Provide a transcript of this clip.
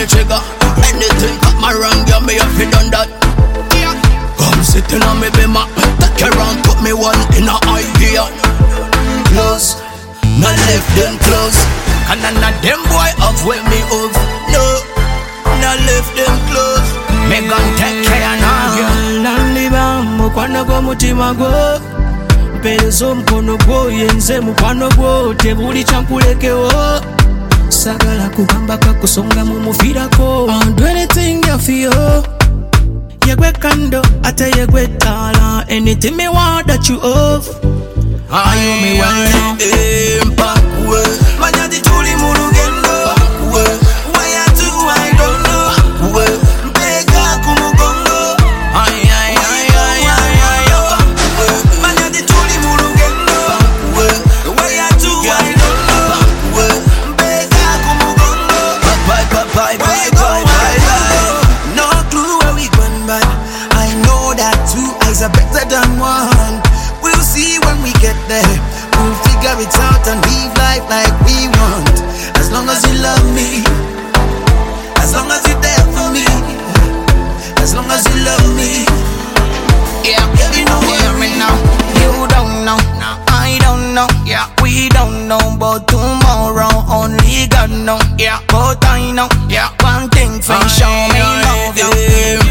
the trigger. Anything cut my wrong, yeah, me have done that. Come sitting on me bima, take around, put me one in a idea. Close, not left them close. And none of them boy have with me off. No, not left them close. Me gon' take care now. Girl, nandiba mukwano gwo mutima gwo. Mpeereza omukono gwo yenze mukwano gwo tebuli kyankulekewo. Sagala kugamba kakusonga mumufiirako. I'll do anything you feel. Yegwe kando ate yegwe tala. Anything me want that you off. Ayo me wine Pakwe Manyadi tuli mulugendo Pakwe Waya tu I don't know Pakwe Mpeka kumugongo Ay ay ay ay ay ay Pakwe Manyadi tuli mulugendo Pakwe Waya tu I don't know Pakwe Mpeka kumugongo Bye bye bye bye bye bye. No clue where we going but I know that two eyes are better than one. We'll see when we get there. We'll figure it out and live life like we want. As long as you love me, as long as you're there for me, as long as you love me. Yeah, you know hear me now. You don't know, I don't know. Yeah, we don't know, but tomorrow only God know. Yeah, but I know. Yeah, one thing for sure, me love you.